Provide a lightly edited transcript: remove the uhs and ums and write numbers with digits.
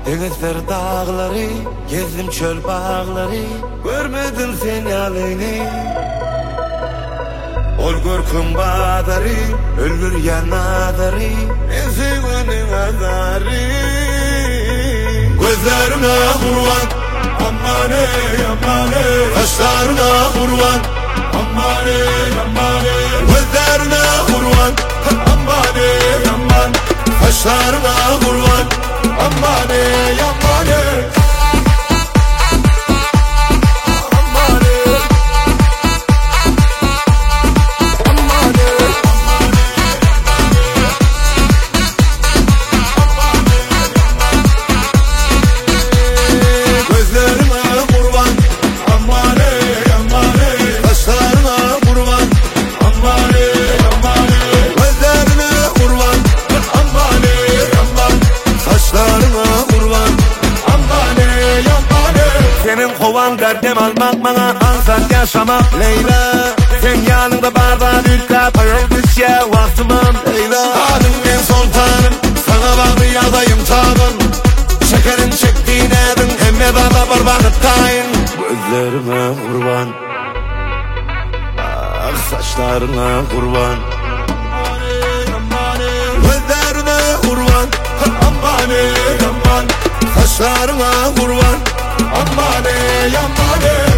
Denizler dağları, gezdim çöl bağları, görmedim sen yalini. Olgur kumbadarı, ölür yanadarı, en sevmenin azarı. Gözlerine kurban, aman ey aman ey. Kaşlarına kurban, aman ey aman ey. Gözlerine kurban, aman ey aman. Kaşlarına kurban, aman ey aman ey. Senin kovan derdim almak bana ansat yaşamak Leyla. Sen yanında barda bir kapı öldükçe vaktimim Leyla. Adım ben sultanım, sana bağlı yadayım tabım. Şekerin çektiğin edin, emme baba barbanı tayin. Gözlerime kurban, ah saçlarına kurban. Gözlerine kurban, aman ey aman. Saçlarına kurban, aman ey aman ey.